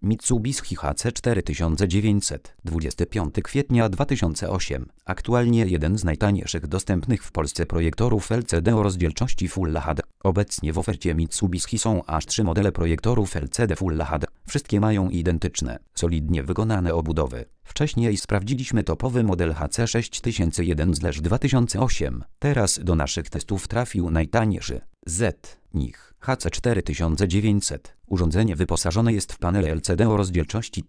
Mitsubishi HC4900, 25 kwietnia 2008. Aktualnie jeden z najtańszych dostępnych w Polsce projektorów LCD o rozdzielczości Full HD. Obecnie w ofercie Mitsubishi są aż 3 modele projektorów LCD Full HD. Wszystkie mają identyczne, solidnie wykonane obudowy. Wcześniej sprawdziliśmy topowy model HC6001/2008. Teraz do naszych testów trafił najtańszy Z-NICH HC4900. Urządzenie wyposażone jest w panel LCD o rozdzielczości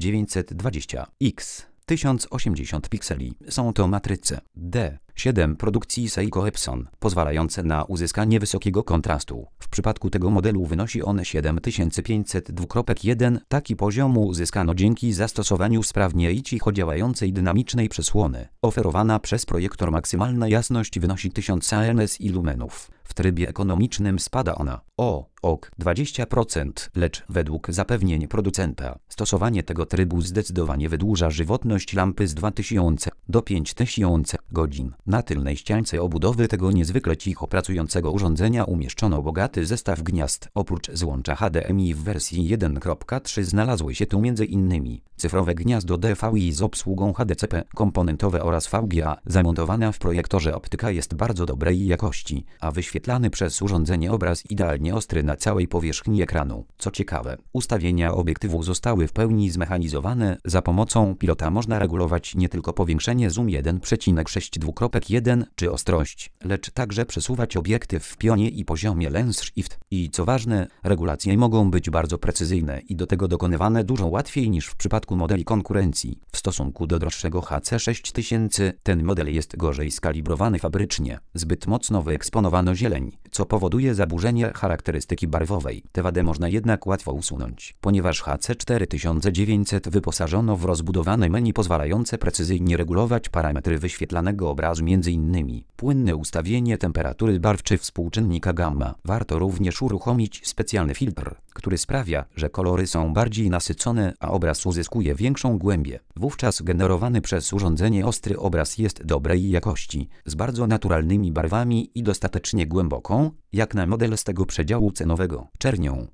1920x 1080 pikseli. Są to matryce D7 produkcji Seiko Epson, pozwalające na uzyskanie wysokiego kontrastu. W przypadku tego modelu wynosi on 7502.1. Taki poziom uzyskano dzięki zastosowaniu sprawnie i cicho działającej dynamicznej przesłony. Oferowana przez projektor maksymalna jasność wynosi 1000 nits i lumenów. W trybie ekonomicznym spada ona o ok 20%, lecz według zapewnień producenta stosowanie tego trybu zdecydowanie wydłuża żywotność lampy z 2000 do 5000 godzin. Na tylnej ściance obudowy tego niezwykle cicho pracującego urządzenia umieszczono bogaty zestaw gniazd. Oprócz złącza HDMI w wersji 1.3 znalazły się tu m.in. cyfrowe gniazdo DVI z obsługą HDCP komponentowe oraz VGA. Zamontowana w projektorze optyka jest bardzo dobrej jakości, a wyświetlany przez urządzenie obraz idealnie ostry na całej powierzchni ekranu. Co ciekawe, ustawienia obiektywu zostały w pełni zmechanizowane. Za pomocą pilota można regulować nie tylko powiększenie zoom 1.62.1 czy ostrość, lecz także przesuwać obiektyw w pionie i poziomie lens shift. I co ważne, regulacje mogą być bardzo precyzyjne i do tego dokonywane dużo łatwiej niż w przypadku modeli konkurencji. W stosunku do droższego HC6000 ten model jest gorzej skalibrowany fabrycznie. Zbyt mocno wyeksponowano zieleń, co powoduje zaburzenie charakterystyki barwowej. Tę wadę można jednak łatwo usunąć, ponieważ HC4900 wyposażono w rozbudowane menu pozwalające precyzyjnie regulować parametry wyświetlanego obrazu, m.in. płynne ustawienie temperatury barw czy współczynnika gamma. Warto również uruchomić specjalny filtr, który sprawia, że kolory są bardziej nasycone, a obraz uzyskuje większą głębię. Wówczas generowany przez urządzenie ostry obraz jest dobrej jakości, z bardzo naturalnymi barwami i dostatecznie głęboką, jak na model z tego przedziału cenowego, czernią.